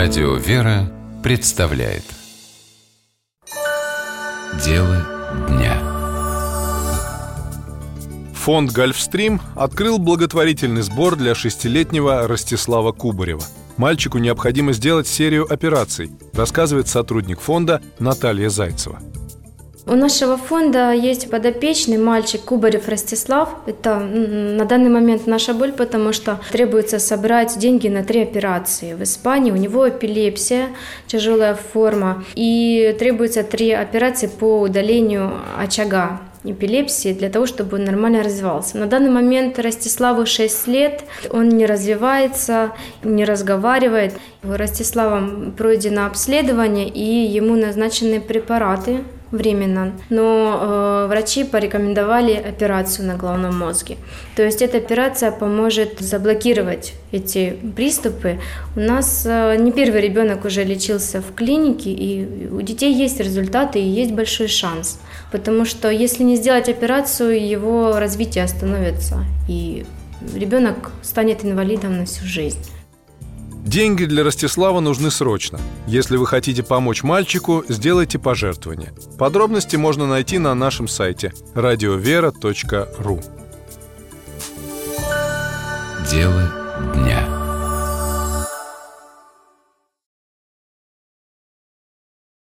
Радио «Вера» представляет Дело дня. Фонд «Гольфстрим» открыл благотворительный сбор для 6-летнего Ростислава Кубарева. Мальчику необходимо сделать серию операций, рассказывает сотрудник фонда Наталья Зайцева. У нашего фонда есть подопечный мальчик Кубарев Ростислав. Это на данный момент наша боль, потому что требуется собрать деньги на 3 операции. В Испании у него эпилепсия, тяжелая форма, и требуется 3 операции по удалению очага эпилепсии для того, чтобы он нормально развивался. На данный момент Ростиславу 6 лет, он не развивается, не разговаривает. Ростиславом пройдено обследование, и ему назначены препараты временно, но врачи порекомендовали операцию на головном мозге. То есть эта операция поможет заблокировать эти приступы. У нас не первый ребенок уже лечился в клинике, и у детей есть результаты и есть большой шанс, потому что если не сделать операцию, его развитие остановится, и ребенок станет инвалидом на всю жизнь. Деньги для Ростислава нужны срочно. Если вы хотите помочь мальчику, сделайте пожертвование. Подробности можно найти на нашем сайте radiovera.ru. Дело дня.